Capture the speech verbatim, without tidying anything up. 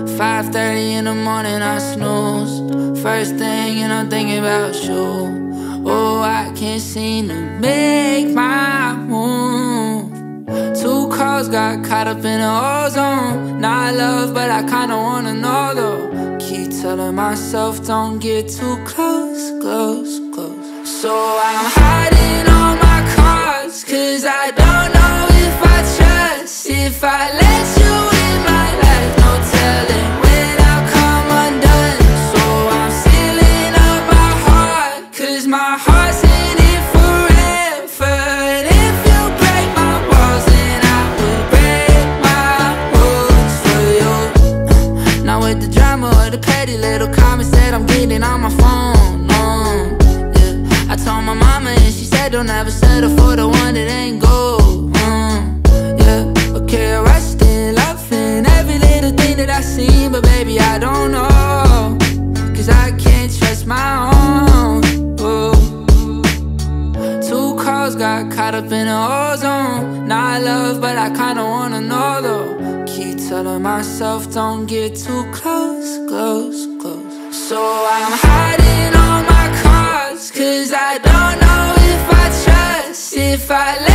five thirty in the morning, I snooze. First thing, and I'm thinking about you. Oh, I can't seem to make my move. Two calls got caught up in the ozone. Not love, but I kinda wanna know though. Keep telling myself don't get too close, close, close. So I'm hiding all my cards, cause I don't know if I trust. If I let you in my life, no telling when I'll come undone. So I'm sealing up my heart, cause my heart's in it forever. And if you break my walls, then I will break my rules for you. Not with the drama or the petty little comments that I'm getting on my phone, no. Yeah. I told my mama and she said don't ever settle for the one that ain't gold. mm. Yeah, okay, I rushed in, loving every little thing that I see, but baby I don't know, cause I can't trust my own. Oh. Two calls got caught up in the ozone. Not love, but I kinda wanna know though. Keep telling myself don't get too close, close, close. So I'm hiding all my cards, cause I don't know if I trust. If I let